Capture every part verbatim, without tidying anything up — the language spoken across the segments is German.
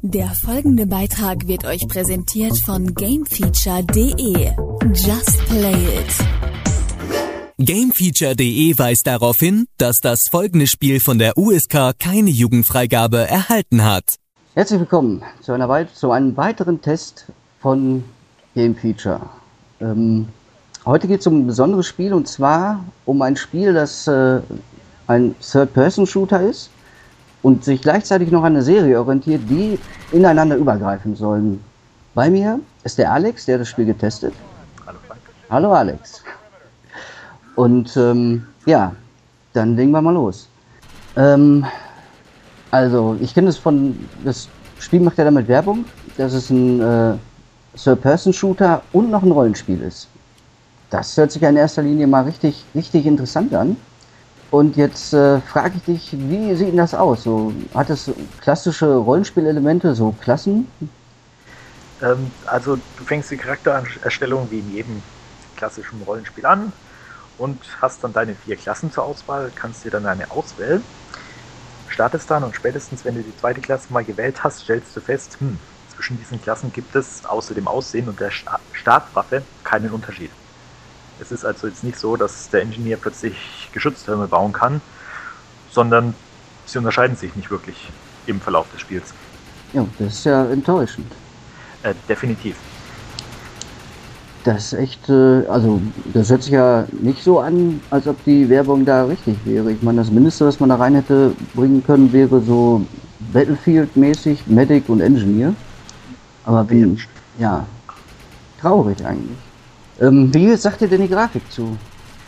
Der folgende Beitrag wird euch präsentiert von Gamefeature punkt de. Just play it. Gamefeature punkt de weist darauf hin, dass das folgende Spiel von der U S K keine Jugendfreigabe erhalten hat. Herzlich willkommen zu, einer weit- zu einem weiteren Test von Gamefeature. Ähm, heute geht es um ein besonderes Spiel, und zwar um ein Spiel, das äh, ein Third-Person-Shooter ist und sich gleichzeitig noch an eine Serie orientiert, die ineinander übergreifen sollen. Bei mir ist der Alex, der das Spiel getestet. Hallo Frank. Hallo Alex. Und ähm, ja, dann legen wir mal los. Ähm, also, ich kenne das von, das Spiel macht ja damit Werbung, dass es ein äh, Third-Person-Shooter und noch ein Rollenspiel ist. Das hört sich ja in erster Linie mal richtig, richtig interessant an. Und jetzt äh, frage ich dich, wie sieht denn das aus? So, hat es klassische Rollenspielelemente, so Klassen? Ähm, also du fängst die Charaktererstellung wie in jedem klassischen Rollenspiel an und hast dann deine vier Klassen zur Auswahl, kannst dir dann eine auswählen, startest dann und spätestens, wenn du die zweite Klasse mal gewählt hast, stellst du fest, hm, zwischen diesen Klassen gibt es außer dem Aussehen und der Sta- Startwaffe keinen Unterschied. Es ist also jetzt nicht so, dass der Ingenieur plötzlich Geschütztürme bauen kann, sondern sie unterscheiden sich nicht wirklich im Verlauf des Spiels. Ja, das ist ja enttäuschend. Äh, definitiv. Das ist echt, äh, also das hört sich ja nicht so an, als ob die Werbung da richtig wäre. Ich meine, das Mindeste, was man da rein hätte bringen können, wäre so Battlefield-mäßig, Medic und Engineer. Aber wie, ja, traurig eigentlich. Ähm, wie sagt ihr denn die Grafik zu?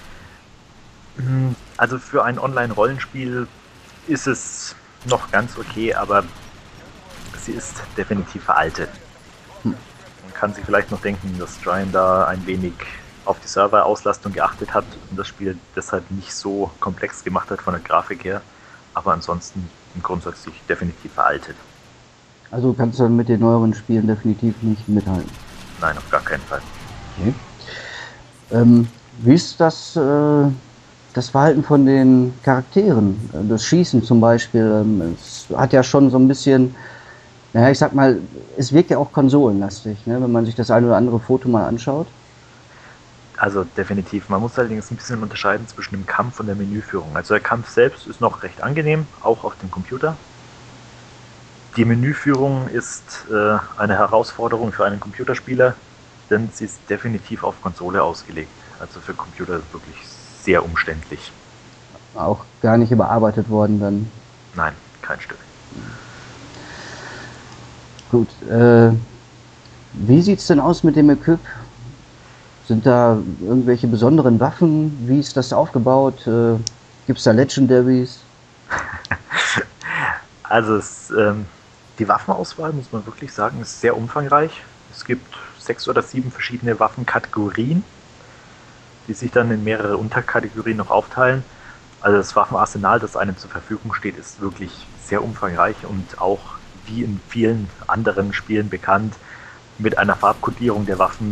Also für ein Online-Rollenspiel ist es noch ganz okay, aber sie ist definitiv veraltet. Hm. Man kann sich vielleicht noch denken, dass Giant da ein wenig auf die Serverauslastung geachtet hat und das Spiel deshalb nicht so komplex gemacht hat von der Grafik her, aber ansonsten grundsätzlich definitiv veraltet. Also kannst du mit den neueren Spielen definitiv nicht mithalten? Nein, auf gar keinen Fall. Okay. Ähm, wie ist das, äh, das Verhalten von den Charakteren? Das Schießen zum Beispiel, ähm, es hat ja schon so ein bisschen, naja, ich sag mal, es wirkt ja auch konsolenlastig, ne, wenn man sich das ein oder andere Foto mal anschaut. Also definitiv. Man muss allerdings ein bisschen unterscheiden zwischen dem Kampf und der Menüführung. Also der Kampf selbst ist noch recht angenehm, auch auf dem Computer. Die Menüführung ist äh, eine Herausforderung für einen Computerspieler, denn sie ist definitiv auf Konsole ausgelegt. Also für Computer ist es wirklich sehr umständlich. Auch gar nicht überarbeitet worden dann? Nein, kein Stück. Gut, äh, wie sieht es denn aus mit dem Equip? Sind da irgendwelche besonderen Waffen? Wie ist das aufgebaut? Äh, Gibt es da Legendaries? Also es, ähm, die Waffenauswahl, muss man wirklich sagen, ist sehr umfangreich. Es gibt sechs oder sieben verschiedene Waffenkategorien, die sich dann in mehrere Unterkategorien noch aufteilen. Also das Waffenarsenal, das einem zur Verfügung steht, ist wirklich sehr umfangreich und auch wie in vielen anderen Spielen bekannt mit einer Farbkodierung der Waffen,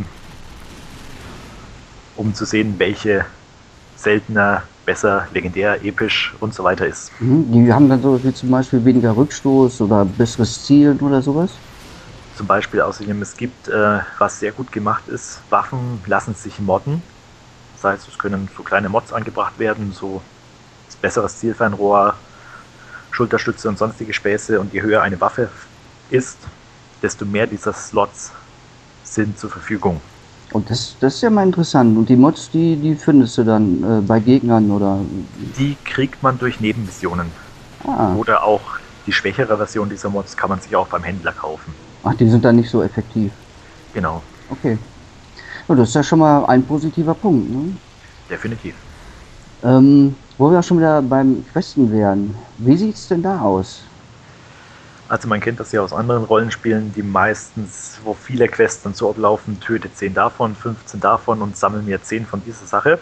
um zu sehen, welche seltener, besser, legendär, episch und so weiter ist. Die haben dann so wie zum Beispiel weniger Rückstoß oder besseres Zielen oder sowas? Zum Beispiel außerdem, es gibt, äh, was sehr gut gemacht ist, Waffen lassen sich modden. Das heißt, es können so kleine Mods angebracht werden, so besseres Zielfernrohr, Schulterstütze und sonstige Späße. Und je höher eine Waffe ist, desto mehr dieser Slots sind zur Verfügung. Und das, das ist ja mal interessant. Und die Mods, die, die findest du dann äh, bei Gegnern oder? Die kriegt man durch Nebenmissionen. Ah. Oder auch die schwächere Version dieser Mods kann man sich auch beim Händler kaufen. Ach, die sind dann nicht so effektiv. Genau. Okay. Ja, das ist ja schon mal ein positiver Punkt, ne? Definitiv. Ähm, wo wir auch schon wieder beim Questen wären. Wie sieht's denn da aus? Also man kennt das ja aus anderen Rollenspielen, die meistens, wo viele Quests dann so ablaufen, töte zehn davon, fünfzehn davon und sammle mir zehn von dieser Sache.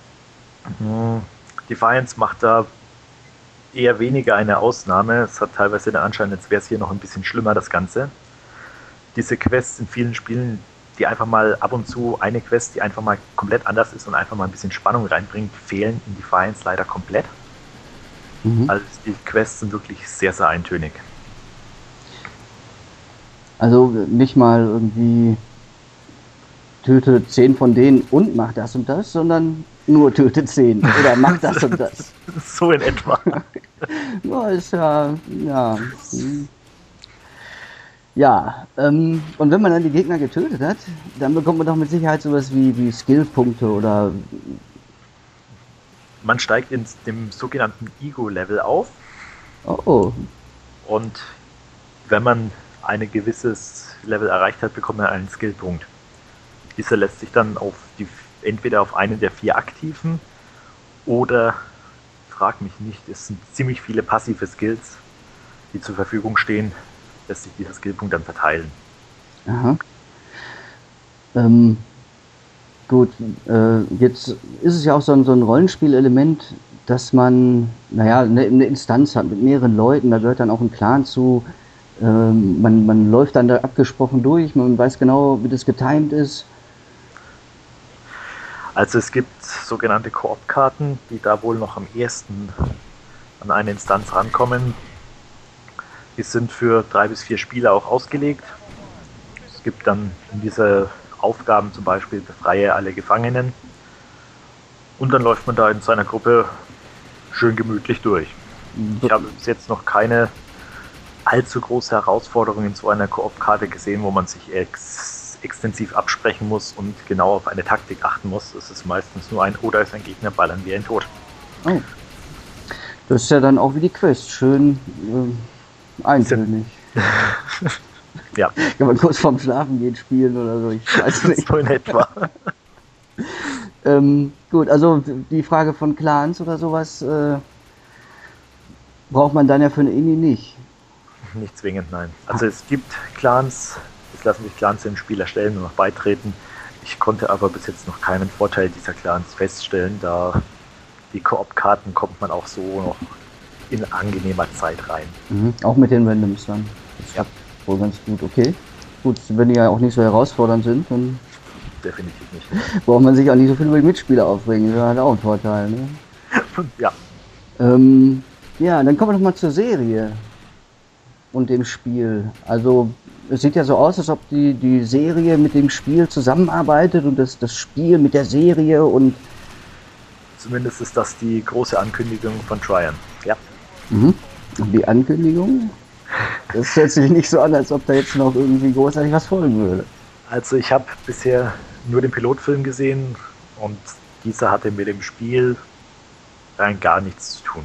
Defiance macht da eher weniger eine Ausnahme. Es hat teilweise den Anschein, als wäre es hier noch ein bisschen schlimmer, das Ganze. Diese Quests in vielen Spielen, die einfach mal ab und zu eine Quest, die einfach mal komplett anders ist und einfach mal ein bisschen Spannung reinbringt, fehlen in Defiance leider komplett. Mhm. Also die Quests sind wirklich sehr, sehr eintönig. Also nicht mal irgendwie töte zehn von denen und mach das und das, sondern nur töte zehn oder mach das und das. So in etwa. Ja, ist ja, ja. Ja, ähm, und wenn man dann die Gegner getötet hat, dann bekommt man doch mit Sicherheit sowas wie, wie Skillpunkte oder... Man steigt in dem sogenannten Ego-Level auf. Oh. Und wenn man ein gewisses Level erreicht hat, bekommt man einen Skillpunkt. Dieser lässt sich dann auf die, entweder auf einen der vier aktiven oder, frag mich nicht, es sind ziemlich viele passive Skills, die zur Verfügung stehen, lässt sich dieser Skillpunkt dann verteilen. Aha. Ähm, gut, äh, jetzt ist es ja auch so ein, so ein Rollenspielelement, dass man, naja, eine, eine Instanz hat mit mehreren Leuten, da gehört dann auch ein Clan zu, ähm, man, man läuft dann da abgesprochen durch, man weiß genau, wie das getimed ist. Also es gibt sogenannte Koop-Karten, die da wohl noch am ehesten an eine Instanz rankommen. Die sind für drei bis vier Spieler auch ausgelegt. Es gibt dann in diese Aufgaben zum Beispiel befreie alle Gefangenen. Und dann läuft man da in seiner Gruppe schön gemütlich durch. Ich habe bis jetzt noch keine allzu große Herausforderung in so einer Koop-Karte gesehen, wo man sich ex extensiv absprechen muss und genau auf eine Taktik achten muss. Es ist meistens nur ein, oder ist ein Gegner, ballern wie ein Tod. Oh. Das ist ja dann auch wie die Quest, schön äh, eintönig. Ja. Kann man kurz vorm Schlafen gehen spielen oder so, ich weiß nicht. So in etwa. ähm, gut, also die Frage von Clans oder sowas äh, braucht man dann ja für eine Indie nicht. Nicht zwingend, nein. Also es gibt Clans, es lassen sich Clans im Spiel erstellen und noch beitreten. Ich konnte aber bis jetzt noch keinen Vorteil dieser Clans feststellen, da die Koop-Karten kommt man auch so noch in angenehmer Zeit rein. Mhm. Auch mit den Randoms dann. Das klappt wohl ganz gut, okay. Gut, wenn die ja auch nicht so herausfordernd sind, dann definitiv nicht. Braucht man sich auch nicht so viel über die Mitspieler aufregen, das hat auch einen Vorteil, ne? Ja. Ähm, ja, dann kommen wir noch mal zur Serie und dem Spiel. Also es sieht ja so aus, als ob die, die Serie mit dem Spiel zusammenarbeitet und das, das Spiel mit der Serie und... Zumindest ist das die große Ankündigung von Tryon, ja. Mhm. Und die Ankündigung? Das hört sich nicht so an, als ob da jetzt noch irgendwie großartig was folgen würde. Also ich habe bisher nur den Pilotfilm gesehen und dieser hatte mit dem Spiel rein gar nichts zu tun.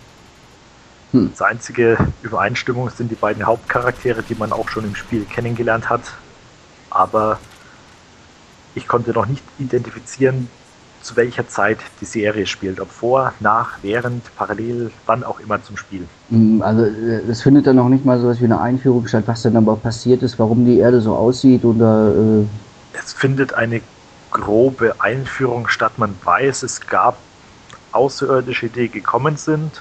Hm. Das einzige Übereinstimmung sind die beiden Hauptcharaktere, die man auch schon im Spiel kennengelernt hat. Aber ich konnte noch nicht identifizieren, zu welcher Zeit die Serie spielt. Ob vor, nach, während, parallel, wann auch immer zum Spiel. Also es findet dann noch nicht mal so was wie eine Einführung statt, was dann aber passiert ist, warum die Erde so aussieht oder... Äh Es findet eine grobe Einführung statt. Man weiß, es gab Außerirdische, die gekommen sind.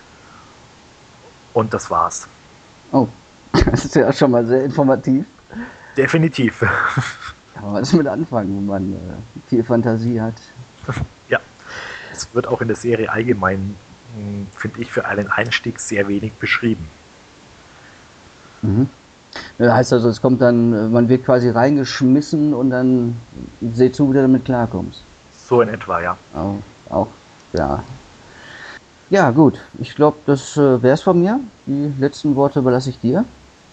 Und das war's. Oh, das ist ja schon mal sehr informativ. Definitiv. Kann man was mit anfangen, wenn man äh, viel Fantasie hat. Ja, es wird auch in der Serie allgemein, finde ich, für einen Einstieg sehr wenig beschrieben. Mhm. Das heißt also, es kommt dann, man wird quasi reingeschmissen und dann seht zu, wie du damit klarkommst. So in etwa, ja. Auch, auch ja. Ja, gut. Ich glaube, das äh, wäre es von mir. Die letzten Worte überlasse ich dir.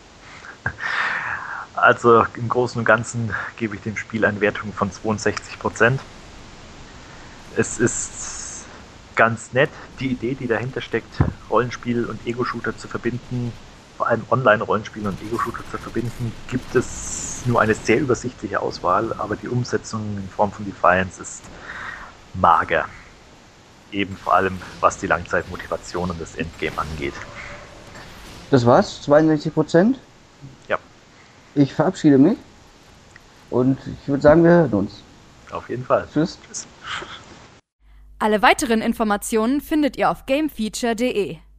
Also im Großen und Ganzen gebe ich dem Spiel eine Wertung von zweiundsechzig Prozent. Es ist ganz nett, die Idee, die dahinter steckt, Rollenspiel und Ego-Shooter zu verbinden, vor allem Online-Rollenspiel und Ego-Shooter zu verbinden, gibt es nur eine sehr übersichtliche Auswahl, aber die Umsetzung in Form von Defiance ist mager. Eben vor allem, was die Langzeitmotivation und das Endgame angeht. Das war's? zweiundsechzig Prozent? Ja. Ich verabschiede mich und ich würde sagen, wir hören uns. Auf jeden Fall. Tschüss. Tschüss. Alle weiteren Informationen findet ihr auf gamefeature punkt de.